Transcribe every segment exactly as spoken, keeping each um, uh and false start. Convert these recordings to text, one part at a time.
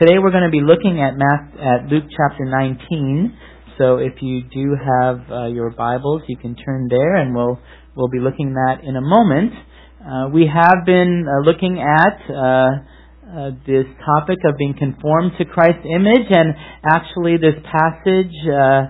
today we're going to be looking at Math, at Luke chapter nineteen. So if you do have uh, your Bibles, you can turn there, and we'll we'll be looking at that in a moment. Uh, we have been uh, looking at uh, uh, this topic of being conformed to Christ's image, and actually this passage uh,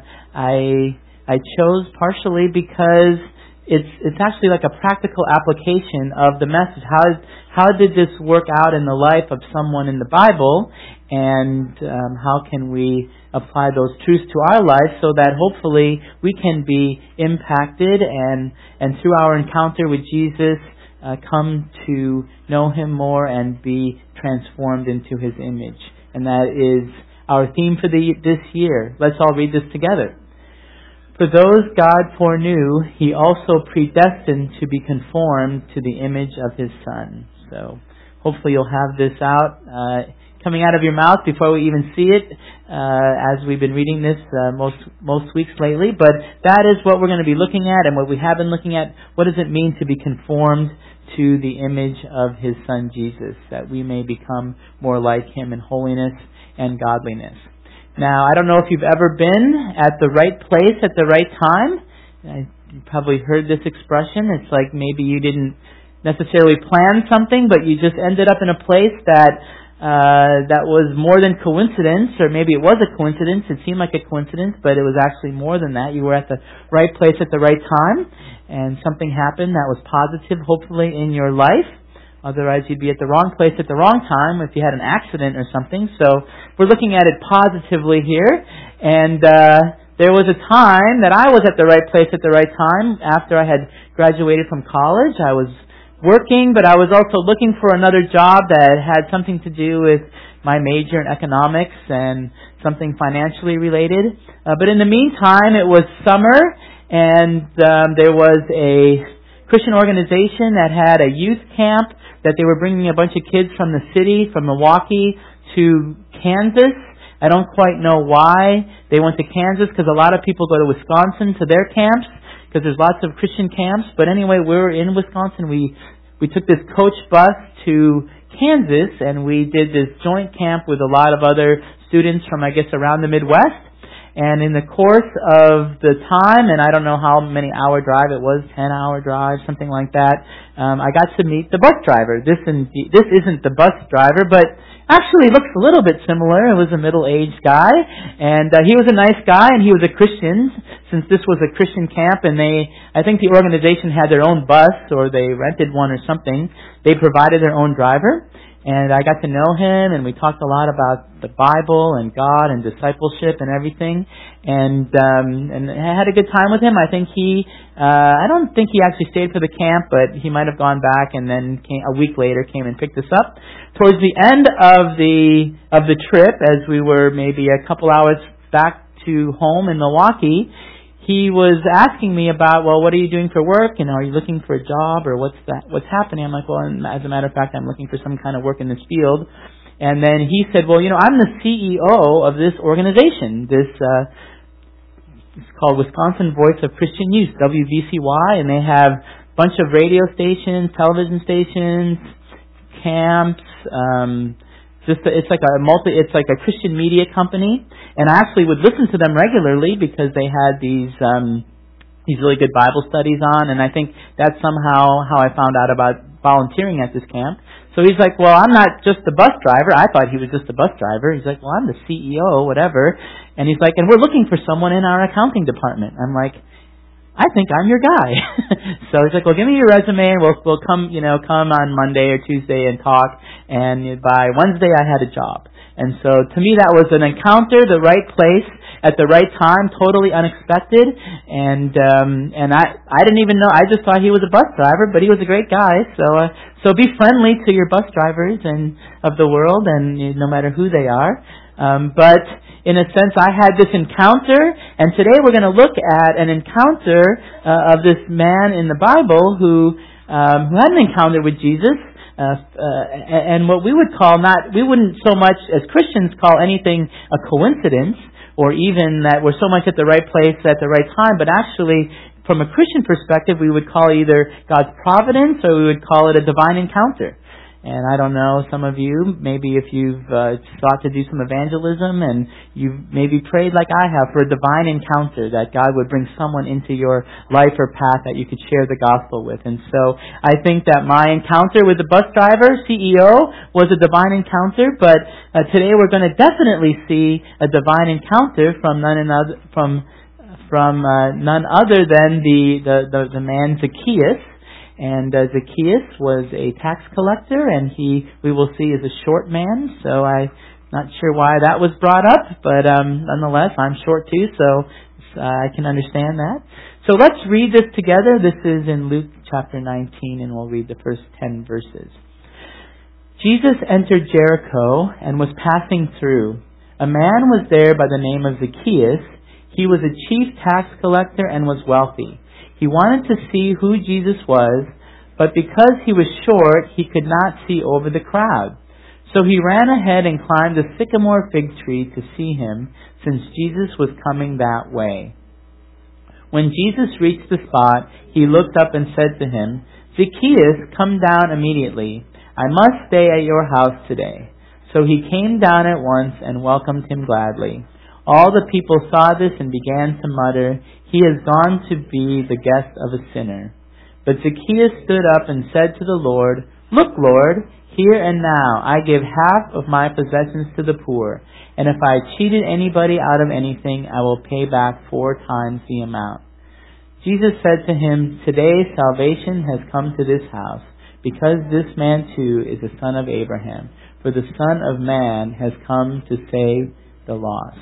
I I chose partially because it's it's actually like a practical application of the message. How is, how did this work out in the life of someone in the Bible, and um, how can we apply those truths to our lives so that hopefully we can be impacted and and through our encounter with Jesus uh, come to know Him more and be transformed into His image. And that is our theme for the this year. Let's all read this together. For those God foreknew, He also predestined to be conformed to the image of His Son. So hopefully you'll have this out, uh, coming out of your mouth before we even see it, uh, as we've been reading this uh, most most weeks lately. But that is what we're going to be looking at, and what we have been looking at. What does it mean to be conformed to the image of His Son Jesus, that we may become more like Him in holiness and godliness? Now, I don't know if you've ever been at the right place at the right time. You've probably heard this expression. It's like maybe you didn't necessarily plan something, but you just ended up in a place that uh, that was more than coincidence, or maybe it was a coincidence. It seemed like a coincidence, but it was actually more than that. You were at the right place at the right time, and something happened that was positive, hopefully, in your life. Otherwise, you'd be at the wrong place at the wrong time if you had an accident or something. So we're looking at it positively here. And uh, there was a time that I was at the right place at the right time. After I had graduated from college, I was working, but I was also looking for another job that had something to do with my major in economics and something financially related. Uh, but in the meantime, it was summer, and um, there was a Christian organization that had a youth camp that they were bringing a bunch of kids from the city, from Milwaukee, to Kansas. I don't quite know why they went to Kansas, because a lot of people go to Wisconsin to their camps, because there's lots of Christian camps. But anyway, we were in Wisconsin. We we took this coach bus to Kansas, and we did this joint camp with a lot of other students from, I guess, around the Midwest. And in the course of the time, and I don't know how many hour drive it was, ten hour drive, something like that, um, I got to meet the bus driver. This in, this isn't the bus driver, but actually looks a little bit similar. It was a middle-aged guy, and uh, he was a nice guy, and he was a Christian, since this was a Christian camp, and they, I think the organization had their own bus, or they rented one or something. They provided their own driver. And I got to know him, and we talked a lot about the Bible and God and discipleship and everything. And um, and I had a good time with him. I think he, uh, I don't think he actually stayed for the camp, but he might have gone back and then came, a week later came and picked us up. Towards the end of the of the trip, as we were maybe a couple hours back to home in Milwaukee, he was asking me about, well, what are you doing for work? You know, are you looking for a job, or what's that? What's happening? I'm like, well, as a matter of fact, I'm looking for some kind of work in this field. And then he said, well, you know, I'm the C E O of this organization. This uh, it's called Wisconsin Voice of Christian Youth, W V C Y, and they have a bunch of radio stations, television stations, camps. Um, Just a, it's like a multi, it's like a Christian media company, and I actually would listen to them regularly because they had these um, these really good Bible studies on, and I think that's somehow how I found out about volunteering at this camp. So he's like, well, I'm not just the bus driver. I thought he was just the bus driver. He's like, well, I'm the C E O, whatever. And he's like, and we're looking for someone in our accounting department. I'm like, I think I'm your guy. So he's like, well, give me your resume, and we'll we'll come, you know, come on Monday or Tuesday and talk. And by Wednesday, I had a job. And so to me, that was an encounter, the right place at the right time, totally unexpected. And um, and I I didn't even know. I just thought he was a bus driver, but he was a great guy. So uh, so be friendly to your bus drivers and of the world, and you know, no matter who they are. Um, but in a sense, I had this encounter, and today we're going to look at an encounter uh, of this man in the Bible who um, who had an encounter with Jesus, uh, uh, and what we would call not, we wouldn't so much as Christians call anything a coincidence, or even that we're so much at the right place at the right time, but actually, from a Christian perspective, we would call it either God's providence or we would call it a divine encounter. And I don't know, some of you, maybe if you've uh, sought to do some evangelism and you've maybe prayed like I have for a divine encounter, that God would bring someone into your life or path that you could share the gospel with. And so I think that my encounter with the bus driver, C E O, was a divine encounter, but uh, today we're going to definitely see a divine encounter from none another, from from uh, none other than the, the, the, the man Zacchaeus. And uh, Zacchaeus was a tax collector, and he, we will see, is a short man. So I'm not sure why that was brought up, but um, nonetheless, I'm short too, so uh, I can understand that. So let's read this together. This is in Luke chapter nineteen, and we'll read the first ten verses. Jesus entered Jericho and was passing through. A man was there by the name of Zacchaeus. He was a chief tax collector and was wealthy. He wanted to see who Jesus was, but because he was short, he could not see over the crowd. So he ran ahead and climbed a sycamore fig tree to see him, since Jesus was coming that way. When Jesus reached the spot, he looked up and said to him, "Zacchaeus, come down immediately. I must stay at your house today." So he came down at once and welcomed him gladly. All the people saw this and began to mutter, "He has gone to be the guest of a sinner." But Zacchaeus stood up and said to the Lord, "Look, Lord, here and now I give half of my possessions to the poor, and if I cheated anybody out of anything, I will pay back four times the amount." Jesus said to him, "Today salvation has come to this house, because this man too is a son of Abraham, for the Son of Man has come to save the lost."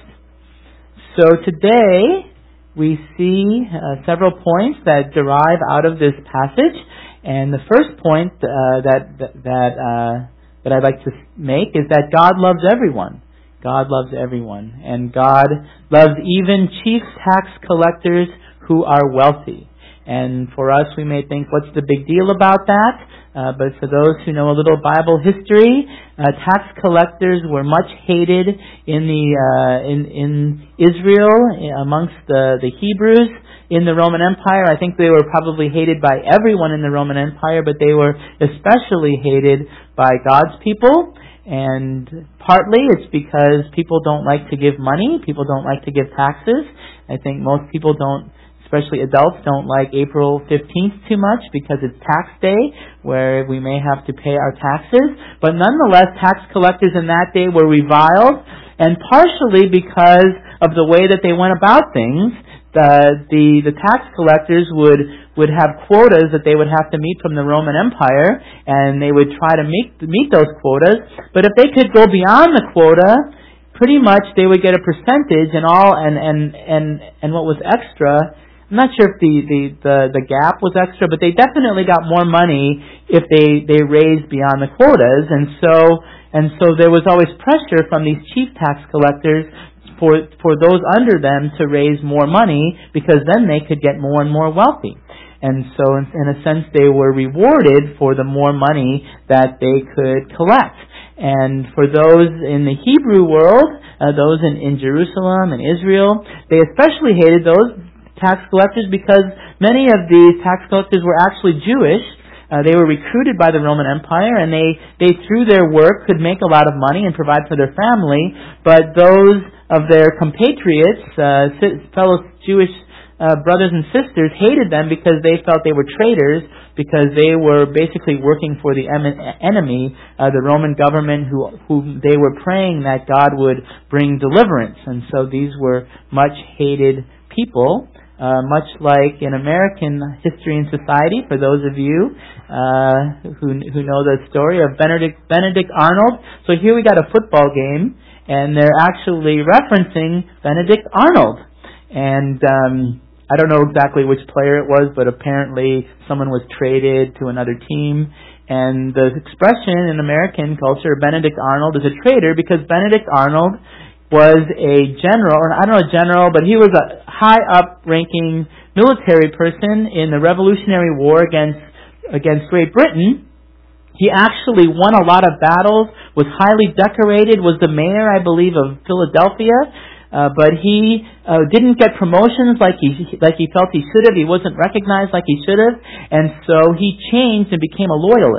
So today we see uh, several points that derive out of this passage, and the first point uh, that that uh, that I'd like to make is that God loves everyone. God loves everyone, and God loves even chief tax collectors who are wealthy. And for us, we may think, what's the big deal about that? Uh, but for those who know a little Bible history, uh, tax collectors were much hated in the uh, in in Israel amongst the the Hebrews in the Roman Empire. I think they were probably hated by everyone in the Roman Empire, but they were especially hated by God's people. And partly it's because people don't like to give money, people don't like to give taxes. I think most people don't. Especially adults don't like April fifteenth too much because it's tax day where we may have to pay our taxes. But nonetheless, tax collectors in that day were reviled, and partially because of the way that they went about things, the the, the tax collectors would, would have quotas that they would have to meet from the Roman Empire, and they would try to meet, meet those quotas. But if they could go beyond the quota, pretty much they would get a percentage, and all and, and, and, and what was extra. I'm not sure if the, the, the, the gap was extra, but they definitely got more money if they, they raised beyond the quotas. And so and so there was always pressure from these chief tax collectors for for those under them to raise more money, because then they could get more and more wealthy. And so in, in a sense they were rewarded for the more money that they could collect. And for those in the Hebrew world, uh, those in, in Jerusalem and Israel, they especially hated those tax collectors because many of these tax collectors were actually Jewish. Uh, they were recruited by the Roman Empire, and they, they, through their work, could make a lot of money and provide for their family. But those of their compatriots, uh, fellow Jewish uh, brothers and sisters, hated them because they felt they were traitors, because they were basically working for the enemy, uh, the Roman government, who, who they were praying that God would bring deliverance. And so these were much hated people. Uh, much like in American history and society, for those of you uh, who who know the story of Benedict Benedict Arnold. So here we got a football game, and they're actually referencing Benedict Arnold. And um, I don't know exactly which player it was, but apparently someone was traded to another team. And the expression in American culture, Benedict Arnold is a traitor, because Benedict Arnold was a general, or I don't know a general, but he was a high-up-ranking military person in the Revolutionary War against against Great Britain. He actually won a lot of battles, was highly decorated, was the mayor, I believe, of Philadelphia, uh, but he uh, didn't get promotions like he like he felt he should have. He wasn't recognized like he should have, and so he changed and became a loyalist.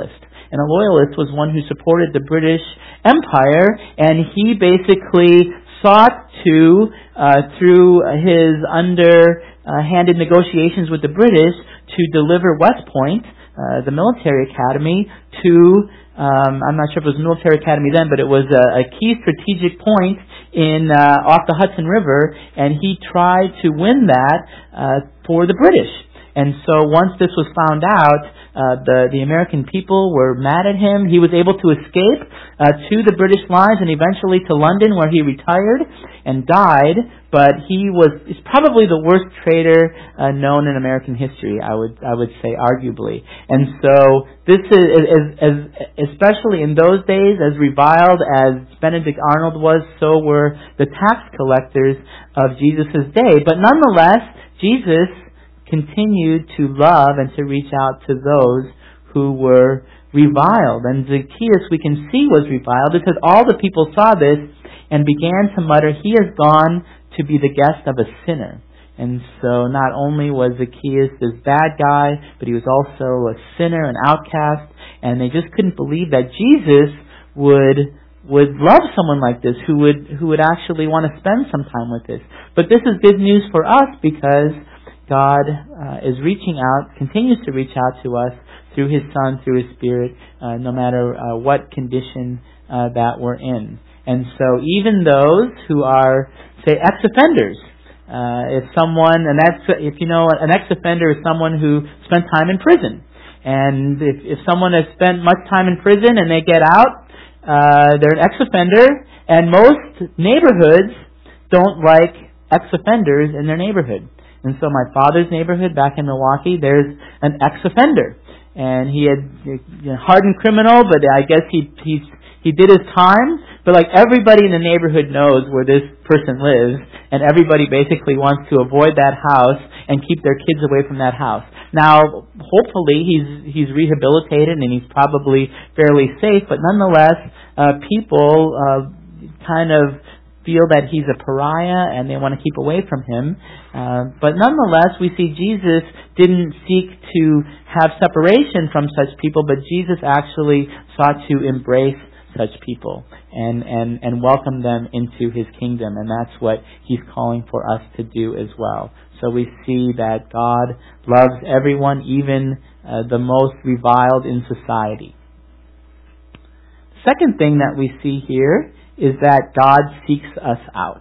And a loyalist was one who supported the British Empire, and he basically sought to, uh, through his underhanded negotiations with the British, to deliver West Point, uh, the military academy, to, um, I'm not sure if it was a military academy then, but it was a, a key strategic point in uh, off the Hudson River, and he tried to win that uh, for the British. And so once this was found out, uh, the the American people were mad at him. He was able to escape uh, to the British lines and eventually to London, where he retired and died. But he was is probably the worst traitor uh, known in American history, I would I would say, arguably. And so this is, is, is especially in those days, as reviled as Benedict Arnold was, so were the tax collectors of Jesus' day. But nonetheless, Jesus continued to love and to reach out to those who were reviled. And Zacchaeus, we can see, was reviled because all the people saw this and began to mutter, "He has gone to be the guest of a sinner." And so not only was Zacchaeus this bad guy, but he was also a sinner, an outcast, and they just couldn't believe that Jesus would would love someone like this, who would who would actually want to spend some time with this. But this is good news for us because God uh, is reaching out, continues to reach out to us through His Son, through His Spirit, uh, no matter uh, what condition uh, that we're in. And so even those who are, say, ex-offenders, uh, if someone, and that's, if you know, an ex-offender is someone who spent time in prison. And if, if someone has spent much time in prison and they get out, uh, they're an ex-offender, and most neighborhoods don't like ex-offenders in their neighborhood. And so my father's neighborhood back in Milwaukee, there's an ex-offender. And he had a hardened criminal, but I guess he he he did his time. But like everybody in the neighborhood knows where this person lives, and everybody basically wants to avoid that house and keep their kids away from that house. Now, hopefully he's he's rehabilitated and he's probably fairly safe, but nonetheless, uh, people uh, kind of feel that he's a pariah and they want to keep away from him. Uh, but nonetheless, we see Jesus didn't seek to have separation from such people, but Jesus actually sought to embrace such people and, and, and welcome them into His kingdom. And that's what He's calling for us to do as well. So we see that God loves everyone, even uh, the most reviled in society. Second thing that we see here is that God seeks us out.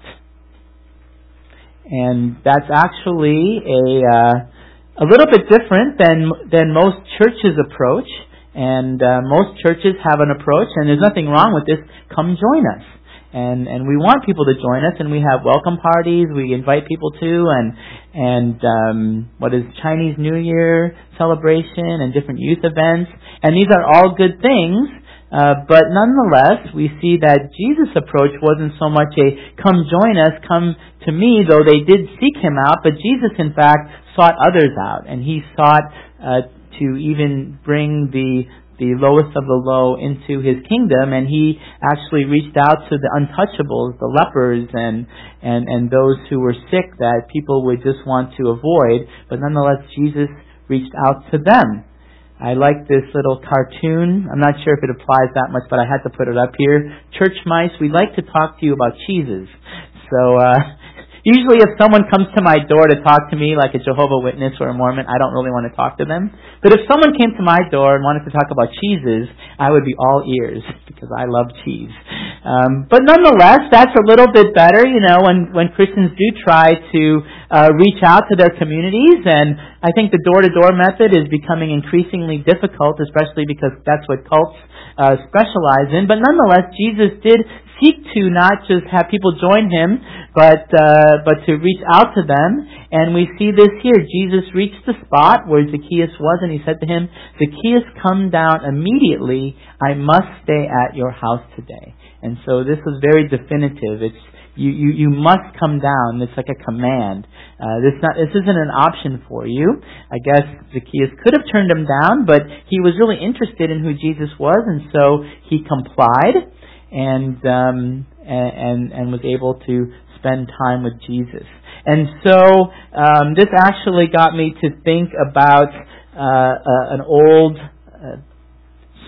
And that's actually a uh, a little bit different than than most churches' approach. And uh, most churches have an approach, and there's nothing wrong with this. Come join us. And and we want people to join us, and we have welcome parties we invite people to, and and um, what is Chinese New Year celebration and different youth events. And these are all good things. Uh, but nonetheless, we see that Jesus' approach wasn't so much a come join us, come to me, though they did seek Him out, but Jesus, in fact, sought others out. And He sought uh, to even bring the the lowest of the low into His kingdom, and He actually reached out to the untouchables, the lepers, and, and, and those who were sick that people would just want to avoid. But nonetheless, Jesus reached out to them. I like this little cartoon. I'm not sure if it applies that much, but I had to put it up here. Church mice, we like to talk to you about cheeses. So, uh, usually if someone comes to my door to talk to me, like a Jehovah's Witness or a Mormon, I don't really want to talk to them. But if someone came to my door and wanted to talk about cheeses, I would be all ears, because I love cheese. Um, but nonetheless, that's a little bit better, you know, when, when Christians do try to uh, reach out to their communities. And I think the door-to-door method is becoming increasingly difficult, especially because that's what cults uh, specialize in. But nonetheless, Jesus did seek to not just have people join Him, but uh, but to reach out to them. And we see this here. Jesus reached the spot where Zacchaeus was, and He said to him, "Zacchaeus, come down immediately. I must stay at your house today." And so this was very definitive. It's you, you, you must come down. It's like a command. Uh, this not this isn't an option for you. I guess Zacchaeus could have turned him down, but he was really interested in who Jesus was, and so he complied and um, and and was able to spend time with Jesus. And so um, this actually got me to think about uh, uh, an old uh,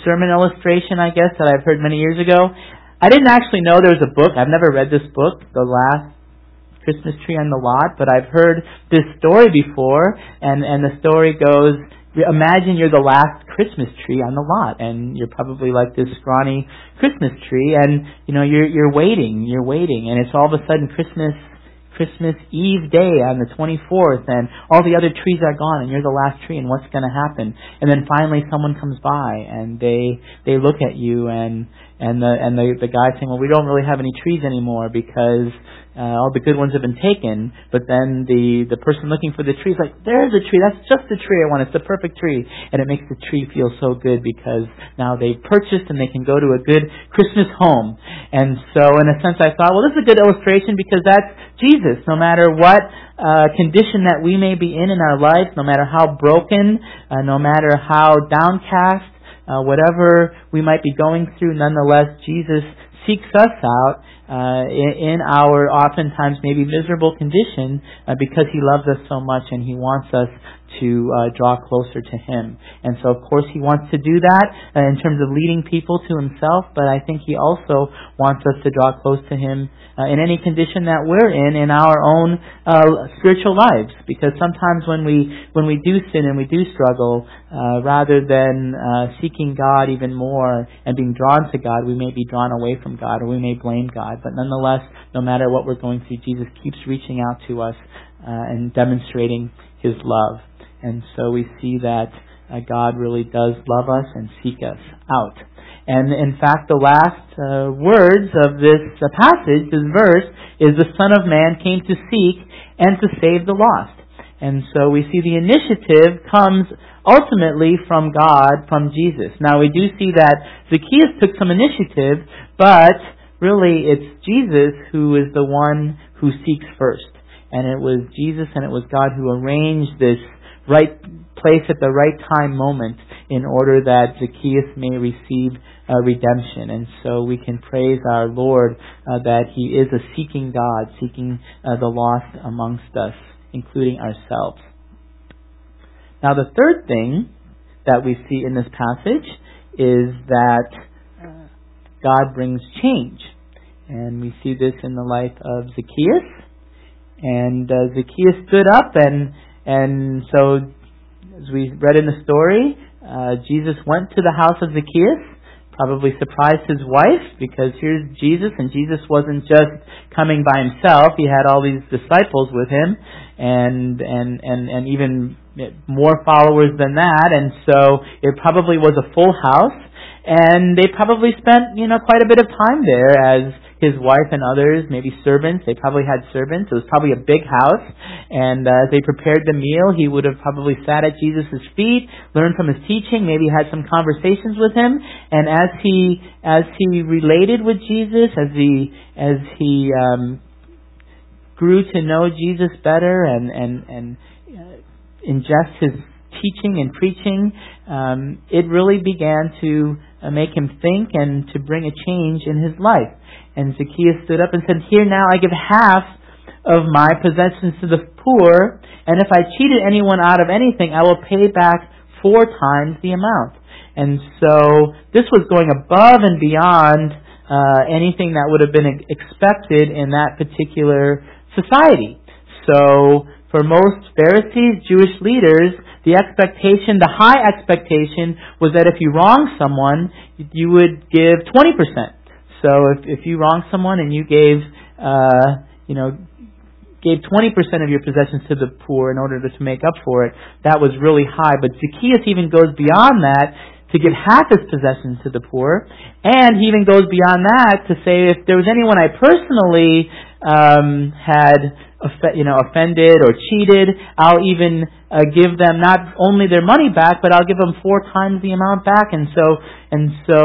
sermon illustration, I guess, that I've heard many years ago. I didn't actually know there was a book. I've never read this book, The Last Christmas Tree on the Lot, but I've heard this story before, and, and the story goes, imagine you're the last Christmas tree on the lot, and you're probably like this scrawny Christmas tree, and you know you're you're waiting, you're waiting, and it's all of a sudden Christmas Christmas Eve day on the twenty-fourth, and all the other trees are gone, and you're the last tree, and what's going to happen? And then finally someone comes by, and they they look at you, and and the and the the guy saying, well, we don't really have any trees anymore because Uh, all the good ones have been taken, but then the, the person looking for the tree is like, there's a tree, that's just the tree I want, it's the perfect tree. And it makes the tree feel so good because now they've purchased and they can go to a good Christmas home. And so in a sense I thought, well, this is a good illustration because that's Jesus. No matter what uh, condition that we may be in in our life, no matter how broken, uh, no matter how downcast, uh, whatever we might be going through, nonetheless Jesus seeks us out Uh, in, in our oftentimes maybe miserable condition uh, because He loves us so much and He wants us to uh, draw closer to Him. And so of course He wants to do that uh, in terms of leading people to Himself, but I think He also wants us to draw close to Him uh, in any condition that we're in in our own uh, spiritual lives. Because sometimes when we when we do sin and we do struggle, uh, rather than uh, seeking God even more and being drawn to God, we may be drawn away from God or we may blame God. But nonetheless, no matter what we're going through, Jesus keeps reaching out to us uh, and demonstrating His love. And so we see that uh, God really does love us and seek us out. And in fact, the last uh, words of this uh, passage, this verse, is the Son of Man came to seek and to save the lost. And so we see the initiative comes ultimately from God, from Jesus. Now we do see that Zacchaeus took some initiative, but really it's Jesus who is the one who seeks first. And it was Jesus and it was God who arranged this right place at the right time moment in order that Zacchaeus may receive uh, redemption. And so we can praise our Lord uh, that He is a seeking God, seeking uh, the lost amongst us, including ourselves. Now the third thing that we see in this passage is that God brings change. And we see this in the life of Zacchaeus. And uh, Zacchaeus stood up, and and so as we read in the story, uh, Jesus went to the house of Zacchaeus, probably surprised his wife, because here's Jesus, and Jesus wasn't just coming by Himself. He had all these disciples with Him, and and and, and even more followers than that. And so it probably was a full house, and they probably spent, you know, quite a bit of time there as his wife and others, maybe servants. They probably had servants. It was probably a big house. And uh, as they prepared the meal, he would have probably sat at Jesus' feet, learned from His teaching, maybe had some conversations with Him. And as he as he related with Jesus, as he as he um, grew to know Jesus better and and and uh, ingest His teaching and preaching, um, it really began to uh, make him think and to bring a change in his life. And Zacchaeus stood up and said, here now I give half of my possessions to the poor, and if I cheated anyone out of anything, I will pay back four times the amount. And so this was going above and beyond uh, anything that would have been expected in that particular society. So for most Pharisees, Jewish leaders, the expectation, the high expectation, was that if you wronged someone, you would give twenty percent. So if, if you wronged someone and you gave, uh, you know, gave twenty percent of your possessions to the poor in order to make up for it, that was really high. But Zacchaeus even goes beyond that to give half his possessions to the poor, and he even goes beyond that to say if there was anyone I personally um, had, you know, offended or cheated, I'll even uh, give them not only their money back, but I'll give them four times the amount back. And so, and so.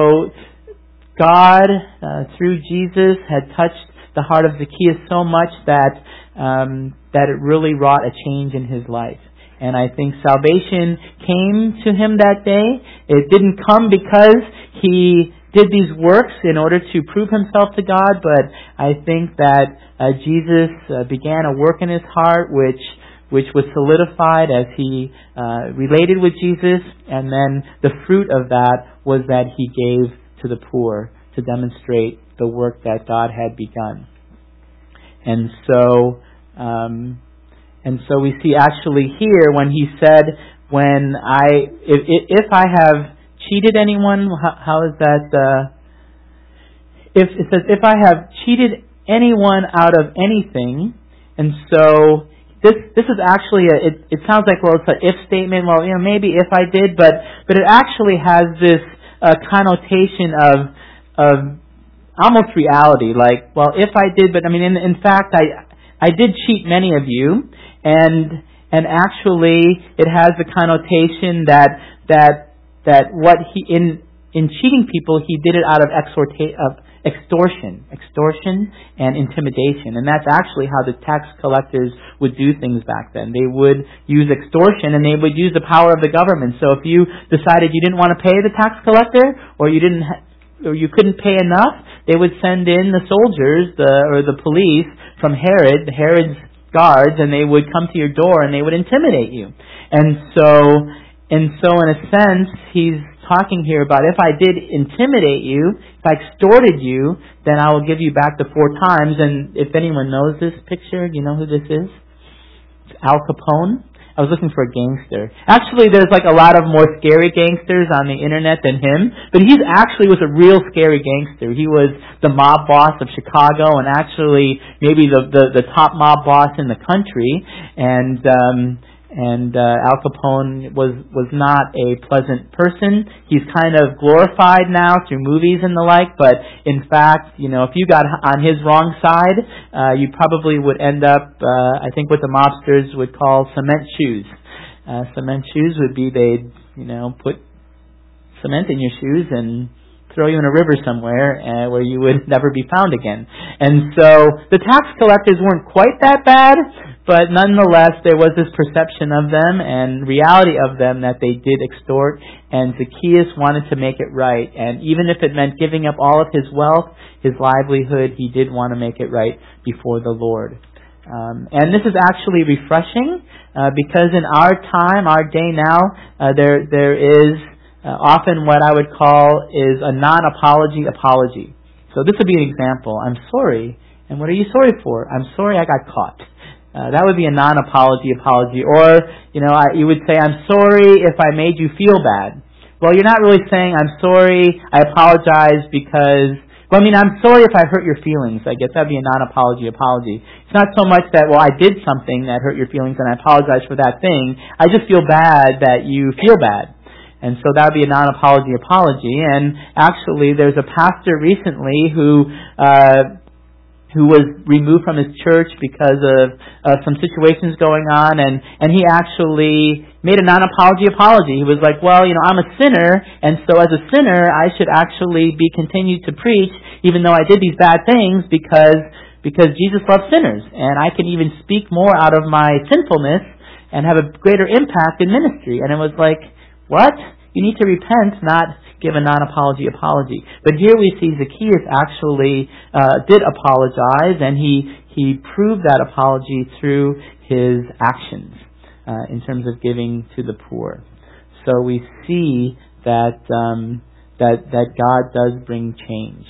God, uh, through Jesus, had touched the heart of Zacchaeus so much that um, that it really wrought a change in his life. And I think salvation came to him that day. It didn't come because he did these works in order to prove himself to God, but I think that uh, Jesus uh, began a work in his heart which which was solidified as he uh, related with Jesus, and then the fruit of that was that he gave to the poor to demonstrate the work that God had begun. And so, um, and so we see actually here when he said, "When I, if if I have cheated anyone," how, how is that? Uh, if it says, "If I have cheated anyone out of anything," and so this this is actually a. It, it sounds like, well, it's an if statement. Well, you know, maybe if I did, but but it actually has this uh, connotation of of almost reality. Like, well, if I did, but I mean, in in fact, I I did cheat many of you, and and actually, it has the connotation that that that what he in in cheating people, he did it out of exhorta- of extortion, extortion and intimidation. And that's actually how the tax collectors would do things back then. They would use extortion, and they would use the power of the government. So if you decided you didn't want to pay the tax collector, or you didn't, ha- or you couldn't pay enough, they would send in the soldiers, the or the police from Herod, Herod's guards, and they would come to your door and they would intimidate you. And so, and so in a sense, he's talking here about, if I did intimidate you, if I extorted you, then I will give you back the four times. And if anyone knows this picture, do you know who this is? It's Al Capone. I was looking for a gangster. Actually, there's like a lot of more scary gangsters on the internet than him, but he actually was a real scary gangster. He was the mob boss of Chicago, and actually maybe the the, the top mob boss in the country. And um, And uh, Al Capone was was not a pleasant person. He's kind of glorified now through movies and the like, but in fact, you know, if you got on his wrong side, uh, you probably would end up, uh, I think what the mobsters would call cement shoes. Uh, cement shoes would be they'd, you know, put cement in your shoes and throw you in a river somewhere uh, where you would never be found again. And so the tax collectors weren't quite that bad, but nonetheless there was this perception of them and reality of them that they did extort, and Zacchaeus wanted to make it right. And even if it meant giving up all of his wealth, his livelihood, he did want to make it right before the Lord. Um, and this is actually refreshing uh, because in our time, our day now, uh, there there is Uh, often what I would call is a non-apology apology. So this would be an example. I'm sorry. And what are you sorry for? I'm sorry I got caught. Uh, that would be a non-apology apology. Or, you know, I, you would say, I'm sorry if I made you feel bad. Well, you're not really saying, I'm sorry, I apologize because, well, I mean, I'm sorry if I hurt your feelings. I guess that would be a non-apology apology. It's not so much that, well, I did something that hurt your feelings and I apologize for that thing. I just feel bad that you feel bad. And so that would be a non-apology apology. And actually, there's a pastor recently who uh, who was removed from his church because of uh, some situations going on, and, and he actually made a non-apology apology. He was like, well, you know, I'm a sinner, and so as a sinner, I should actually be continued to preach, even though I did these bad things, because because Jesus loves sinners, and I can even speak more out of my sinfulness and have a greater impact in ministry. And it was like, what? You need to repent, not give a non-apology apology. But here we see Zacchaeus actually uh, did apologize, and he he proved that apology through his actions uh, in terms of giving to the poor. So we see that um, that that God does bring change.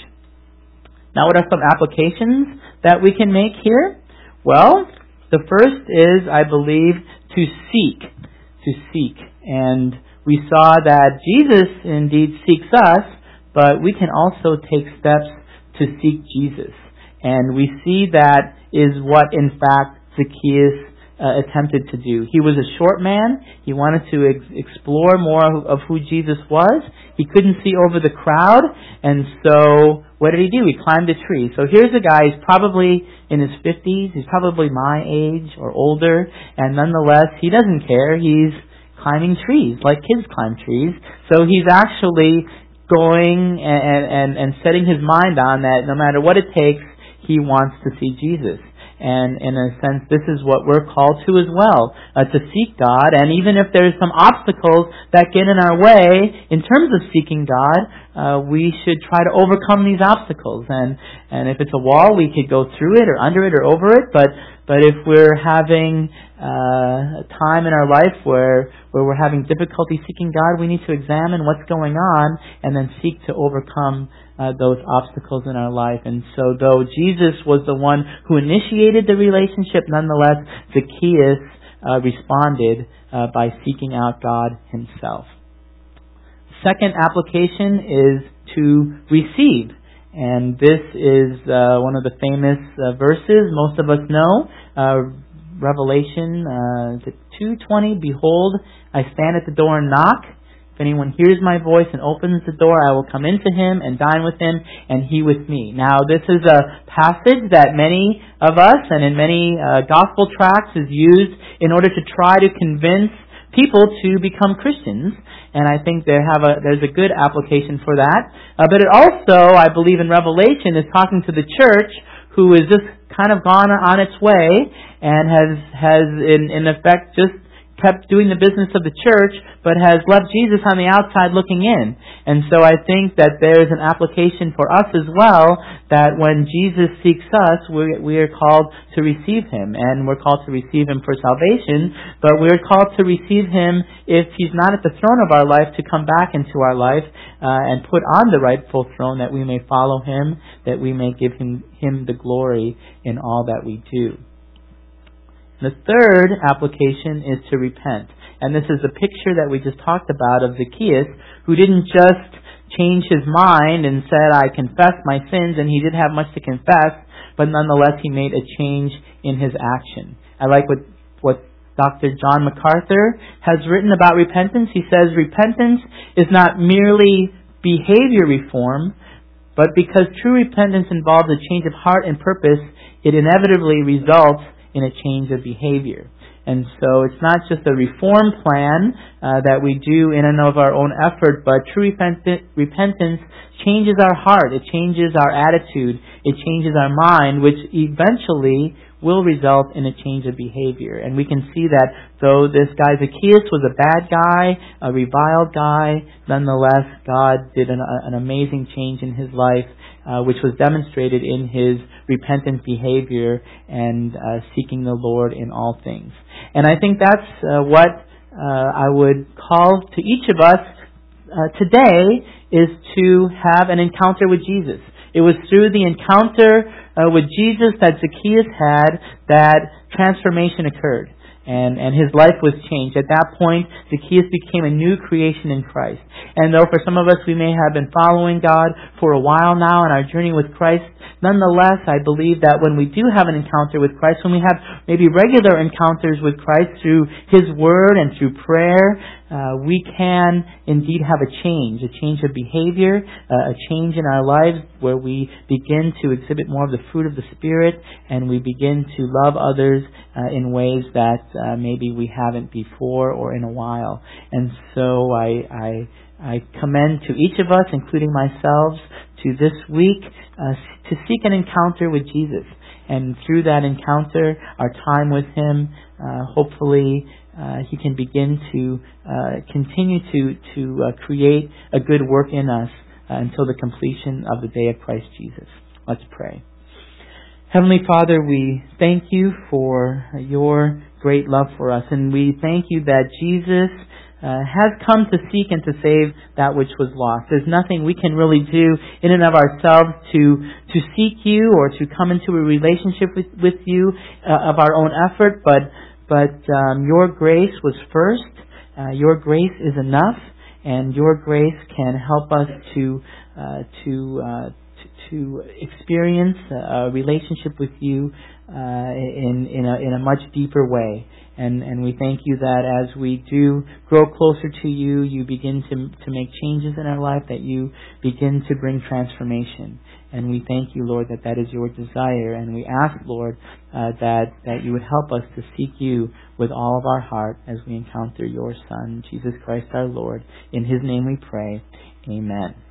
Now, what are some applications that we can make here? Well, the first is, I believe, to seek, to seek, and we saw that Jesus indeed seeks us, but we can also take steps to seek Jesus. And we see that is what, in fact, Zacchaeus uh, attempted to do. He was a short man. He wanted to ex- explore more of who Jesus was. He couldn't see over the crowd. And so what did he do? He climbed a tree. So here's a guy, he's probably in his fifties. He's probably my age or older. And nonetheless, he doesn't care. He's climbing trees, like kids climb trees. So he's actually going and, and, and setting his mind on that no matter what it takes, he wants to see Jesus. And in a sense, this is what we're called to as well, uh, to seek God. And even if there's some obstacles that get in our way in terms of seeking God, uh, we should try to overcome these obstacles. And, and if it's a wall, we could go through it or under it or over it. But, but if we're having uh, a time in our life where, where we're having difficulty seeking God, we need to examine what's going on and then seek to overcome Uh, those obstacles in our life. And so though Jesus was the one who initiated the relationship, nonetheless, Zacchaeus uh, responded uh, by seeking out God himself. Second application is to receive. And this is uh, one of the famous uh, verses most of us know. Uh, Revelation uh, two twenty, "Behold, I stand at the door and knock. If anyone hears my voice and opens the door, I will come into him and dine with him, and he with me." Now, this is a passage that many of us and in many uh, gospel tracts is used in order to try to convince people to become Christians. And I think there have a, there's a good application for that. Uh, but it also, I believe in Revelation, is talking to the church who is just kind of gone on its way and has, has in, in effect just kept doing the business of the church, but has left Jesus on the outside looking in. And so I think that there is an application for us as well, that when Jesus seeks us, we, we are called to receive Him. And we're called to receive Him for salvation, but we're called to receive Him if He's not at the throne of our life, to come back into our life uh, and put on the rightful throne, that we may follow Him, that we may give Him, him the glory in all that we do. The third application is to repent. And this is the picture that we just talked about of Zacchaeus, who didn't just change his mind and said, "I confess my sins," and he didn't have much to confess, but nonetheless he made a change in his action. I like what, what Doctor John MacArthur has written about repentance. He says, "Repentance is not merely behavior reform, but because true repentance involves a change of heart and purpose, it inevitably results in a change of behavior." And so it's not just a reform plan uh, that we do in and of our own effort, but true repent- repentance changes our heart, it changes our attitude, it changes our mind, which eventually will result in a change of behavior. And we can see that though this guy Zacchaeus was a bad guy, a reviled guy, nonetheless God did an, an amazing change in his life, uh, which was demonstrated in his repentant behavior and uh, seeking the Lord in all things. And I think that's uh, what uh, I would call to each of us uh, today, is to have an encounter with Jesus. It was through the encounter uh, with Jesus that Zacchaeus had that transformation occurred. And, and his life was changed. At that point, Zacchaeus became a new creation in Christ. And though for some of us we may have been following God for a while now in our journey with Christ, nonetheless, I believe that when we do have an encounter with Christ, when we have maybe regular encounters with Christ through His Word and through prayer, uh, we can indeed have a change, a change of behavior, uh, a change in our lives where we begin to exhibit more of the fruit of the Spirit, and we begin to love others uh, in ways that uh, maybe we haven't before or in a while. And so I, I, I commend to each of us, including myself, to this week uh, to seek an encounter with Jesus. And through that encounter, our time with Him, uh, hopefully uh, He can begin to uh, continue to, to uh, create a good work in us uh, until the completion of the day of Christ Jesus. Let's pray. Heavenly Father, we thank You for Your great love for us. And we thank You that Jesus Uh, has come to seek and to save that which was lost. There's nothing we can really do in and of ourselves to to seek You or to come into a relationship with, with You uh, of our own effort, but but um, Your grace was first. Uh, your grace is enough, and Your grace can help us to uh, to, uh, to to experience a relationship with You uh, in in a in a much deeper way. And, and we thank You that as we do grow closer to You, You begin to to make changes in our life, that You begin to bring transformation. And we thank You, Lord, that that is Your desire. And we ask, Lord, uh, that, that You would help us to seek You with all of our heart as we encounter Your Son, Jesus Christ our Lord. In His name we pray. Amen.